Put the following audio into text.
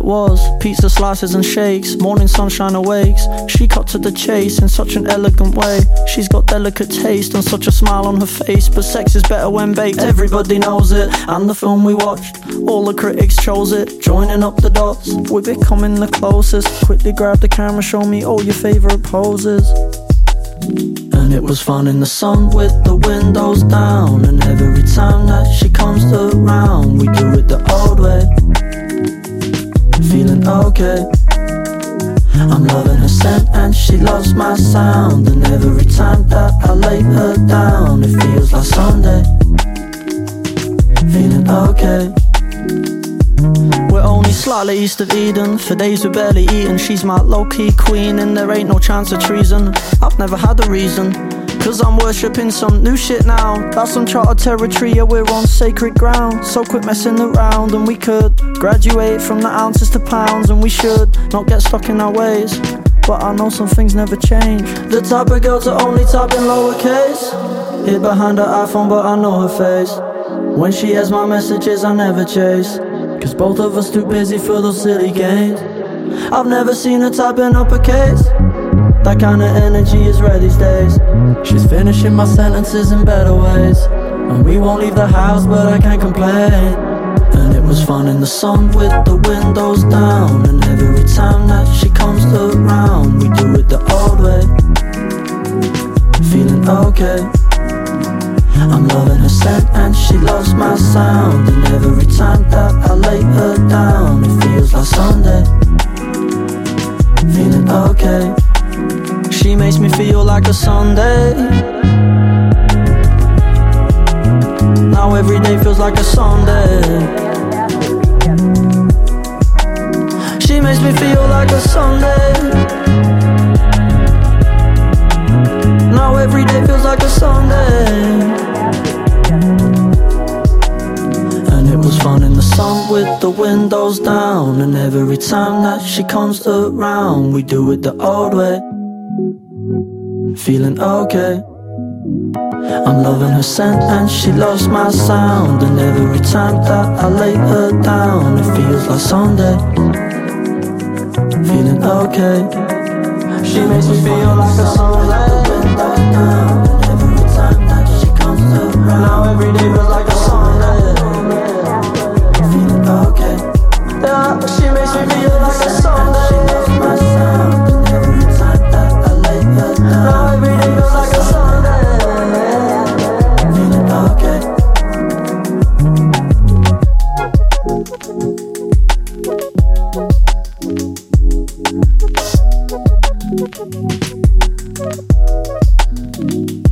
was. Pizza slices and shakes, morning sunshine awakes. She cut to the chase in such an elegant way. She's got delicate taste and such a smile on her face. But sex is better when baked, everybody knows it. And the film we watched, all the critics chose it. Joining up the dots, we're becoming the closest. Quickly grab the camera, show me all your favourite poses. And it was fun in the sun with the windows down. And every time that she comes around, we do it the old way. Feeling okay. I'm loving her scent and she loves my sound. And every time that I lay her down, it feels like Sunday. Feeling okay. We're only slightly east of Eden. For days we're barely eating. She's my low-key queen and there ain't no chance of treason. I've never had a reason, cause I'm worshipping some new shit now. That's uncharted territory, yeah, we're on sacred ground. So quit messing around and we could graduate from the ounces to pounds. And we should not get stuck in our ways, but I know some things never change. The type of girl to only type in lowercase, hid behind her iPhone but I know her face. When she has my messages I never chase, cause both of us too busy for those silly games. I've never seen her type in uppercase. That kind of energy is rare these days. She's finishing my sentences in better ways. And we won't leave the house but I can't complain. And it was fun in the sun with the windows down. And every time that she comes around, we do it the old way. Feeling okay. I'm loving her scent and she loves my sound. And every time that I lay her down, it feels like Sunday. Feeling okay. She makes me feel like a Sunday. Now every day feels like a Sunday. She makes me feel like a Sunday. Now every day feels like a Sunday. And it was fun in the sun with the windows down. And every time that she comes around, we do it the old way. Feeling okay. I'm loving her scent and she loves my sound. And every time that I lay her down, it feels like Sunday. Feeling okay. She makes me feel like a Sunday. And every time that she comes around, now every day feels like a Sunday. Feeling okay. Yeah, she makes me feel like a Sunday. She loves my sound. And every time that I lay her down, now every day feels like a Sunday. Feeling okay.